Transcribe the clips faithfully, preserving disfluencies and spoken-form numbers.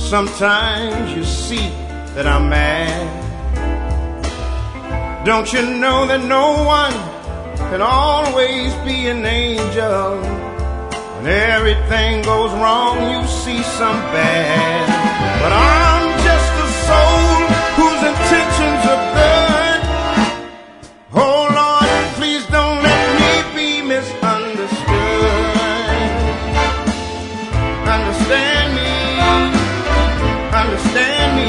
Sometimes you see that I'm mad. Don't you know that no one can always be an angel? When everything goes wrong, you see some bad. But I'm just a soul whose intentions are good. Oh Lord, please don't let me be misunderstood. Understand me, understand me.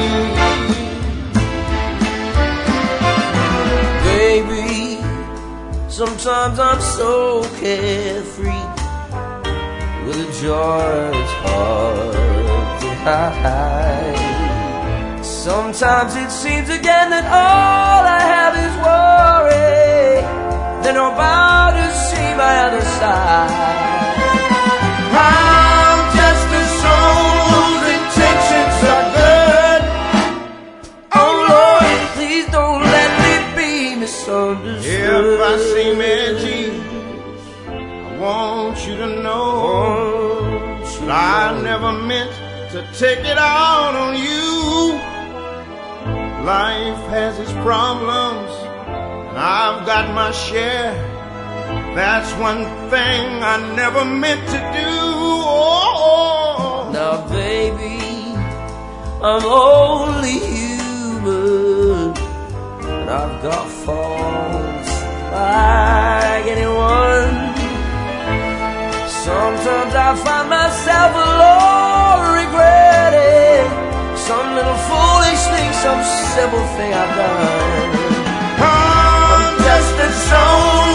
Baby, sometimes I'm so carefree, with a joy that's hard to hide. Sometimes it seems again that all I have is worry, then I'm about to see my other side. I'm just a soul whose intentions are good. Oh Lord, please don't let me be misunderstood. If I seem edgy, I want you to know that I never meant to take it out on you. Life has its problems, and I've got my share. That's one thing I never meant to do. Oh. Now baby, I'm only human, and I've got faults like anyone. Sometimes I find myself alone regretting some little foolish thing, some simple thing I've done. I'm just a soul